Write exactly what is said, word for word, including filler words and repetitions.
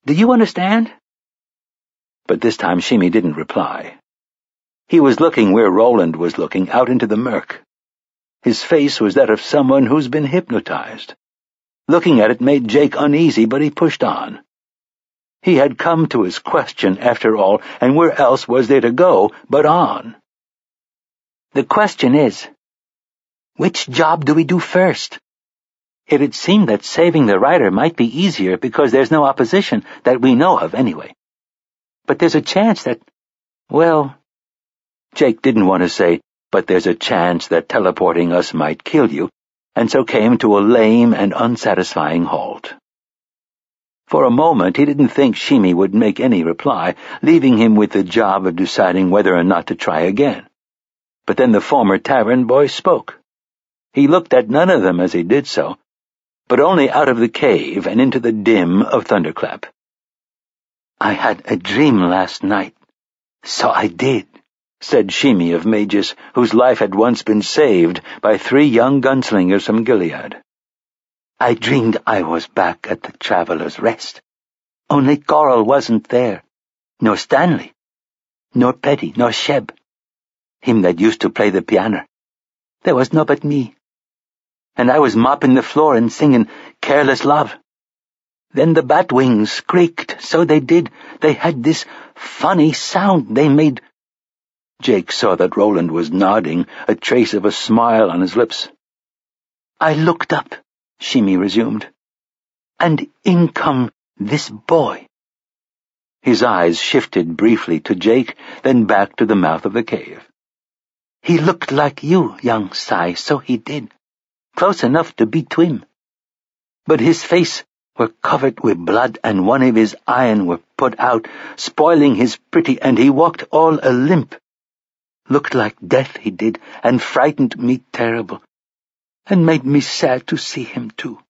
Do you understand?" But this time Shimmy didn't reply. He was looking where Roland was looking, out into the murk. His face was that of someone who's been hypnotized. Looking at it made Jake uneasy, but he pushed on. He had come to his question, after all, and where else was there to go but on? "The question is, which job do we do first? It had seemed that saving the writer might be easier because there's no opposition that we know of anyway. But there's a chance that, well..." Jake didn't want to say, "But there's a chance that teleporting us might kill you," and so came to a lame and unsatisfying halt. For a moment he didn't think Shimmy would make any reply, leaving him with the job of deciding whether or not to try again. But then the former tavern boy spoke. He looked at none of them as he did so, but only out of the cave and into the dim of Thunderclap. "I had a dream last night, so I did," said Shimmy of Magus, whose life had once been saved by three young gunslingers from Gilead. "I dreamed I was back at the Traveller's Rest. Only Coral wasn't there, nor Stanley, nor Petty, nor Sheb, him that used to play the piano. There was no but me. And I was mopping the floor and singing Careless Love. Then the bat wings creaked, so they did. They had this funny sound they made." Jake saw that Roland was nodding, a trace of a smile on his lips. "I looked up," Shimmy resumed, "and in come this boy." His eyes shifted briefly to Jake, then back to the mouth of the cave. "He looked like you, young Si, so he did. Close enough to be twin. But his face were covered with blood, and one of his eyes were put out, spoiling his pretty, and he walked all a limp. Looked like death, he did, and frightened me terrible, and made me sad to see him too."